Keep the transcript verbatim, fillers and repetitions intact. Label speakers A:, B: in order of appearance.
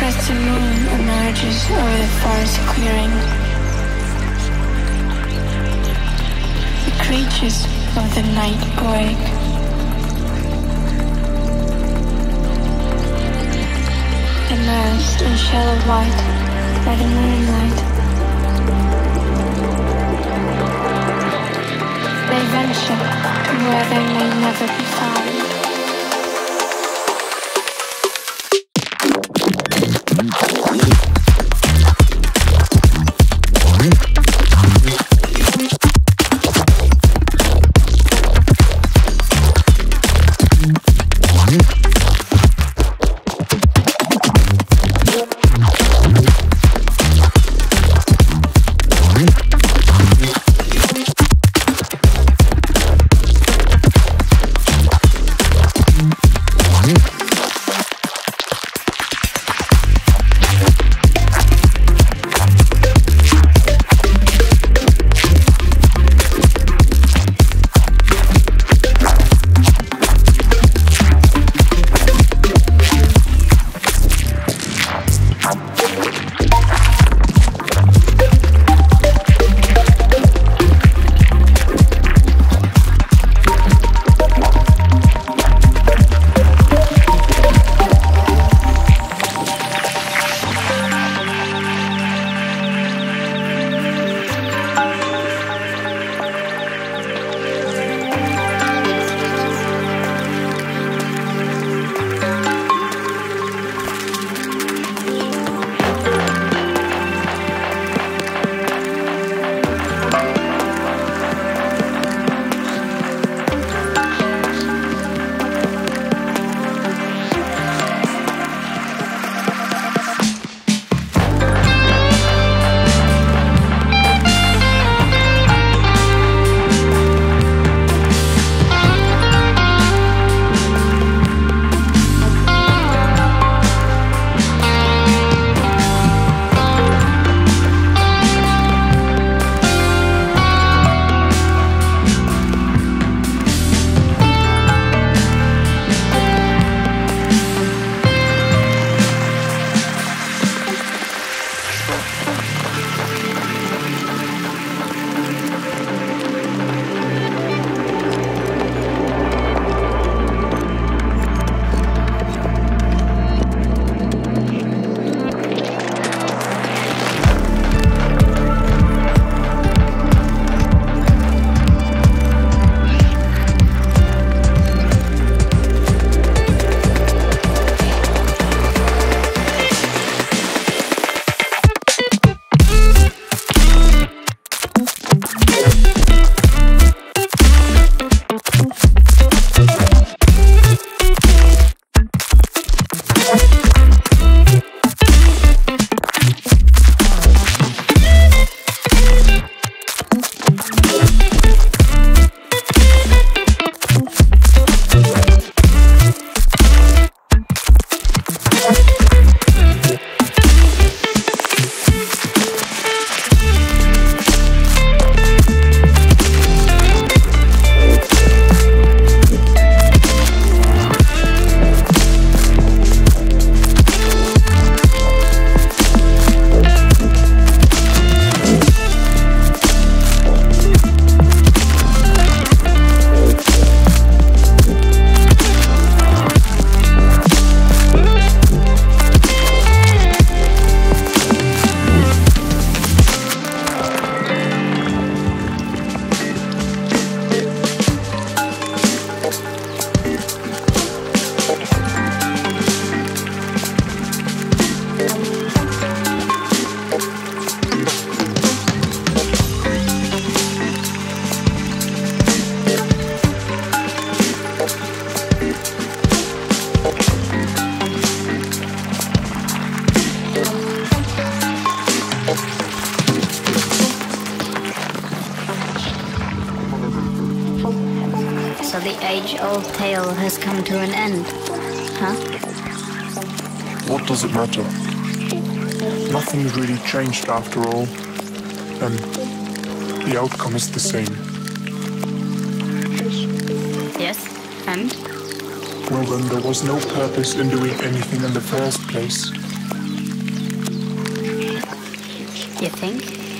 A: crescent moon emerges over the forest clearing. The creatures of the night awake. Immersed in shallow white by the moonlight, they venture to where they may never be found.
B: age-old tale has come to an end, huh?
C: What does it matter? Nothing's really changed after all, and the outcome is the same.
B: Yes, and?
C: Well then, there was no purpose in doing anything in the first place.
B: You think?